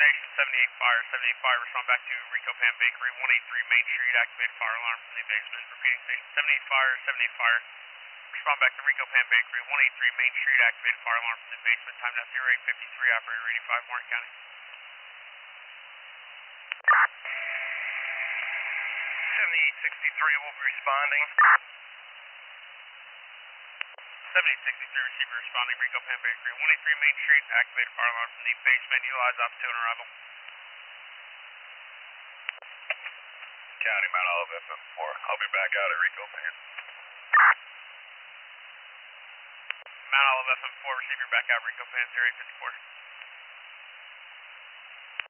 Station 78 Fire, 78 Fire, respond back to Rico Pan Bakery, 183 Main Street, activate fire alarm from the basement. Repeating Station 78 Fire, 78 Fire, respond back to Rico Pan Bakery, 183 Main Street, activate fire alarm from the basement. Time now 0853, operator 85, Warren County. 7863 will be responding. 7863 receiver responding, Rico Pan Bakery, 183 Main Street, activate fire alarm from the basement. Utilize opportune arrival. County, Mount Olive FM4. I'll be back out at Rico Pan. Mount Olive FM4, receiver back out, Rico Pan 0854.